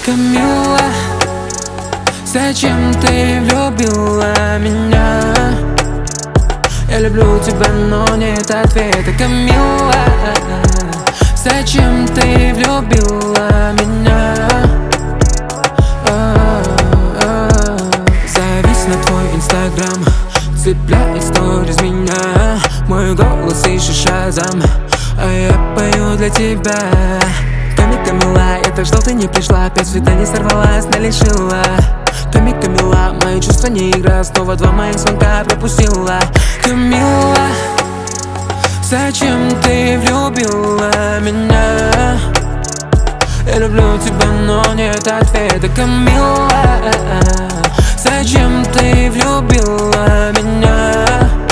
Камилла, зачем ты влюбила меня? Я люблю тебя, но нет ответа. Камилла, зачем ты влюбила меня? Завис на твой инстаграм, цепляет сторис меня. Мой голос ищет Шазам, а я пою для тебя. Камила, я так ждал, ты не пришла. 5 свиданий сорвалась, лишила. Камила, мои чувства не игра. Снова 2 моих звонка пропустила. Камила, зачем ты влюбила меня? Я люблю тебя, но нет ответа. Камила, зачем ты влюбила меня?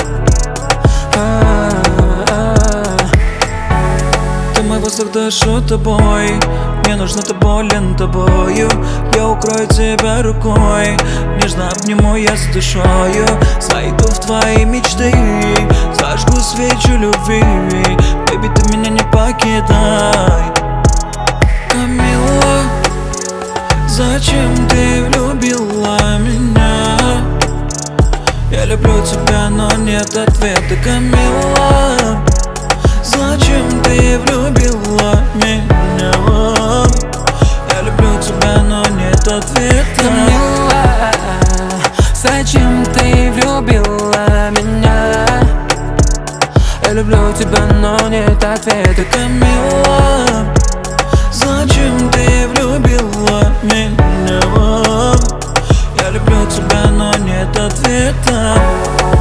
Ты мой воздух, дышу тобой. Мне нужна ты болен тобою. Я укрою тебя рукой, нежно обниму я с душою. Зайду в твои мечты, зажгу свечу любви. Бэби, ты меня не покидай. Камилла, зачем ты влюбила меня? Я люблю тебя, но нет ответа. Камилла, зачем ты влюбила меня? Я люблю тебя, но нет ответа. Камила, зачем ты влюбила меня? Я люблю тебя, но нет ответа. Камилла, зачем ты влюбила меня? Я люблю тебя, но нет ответа.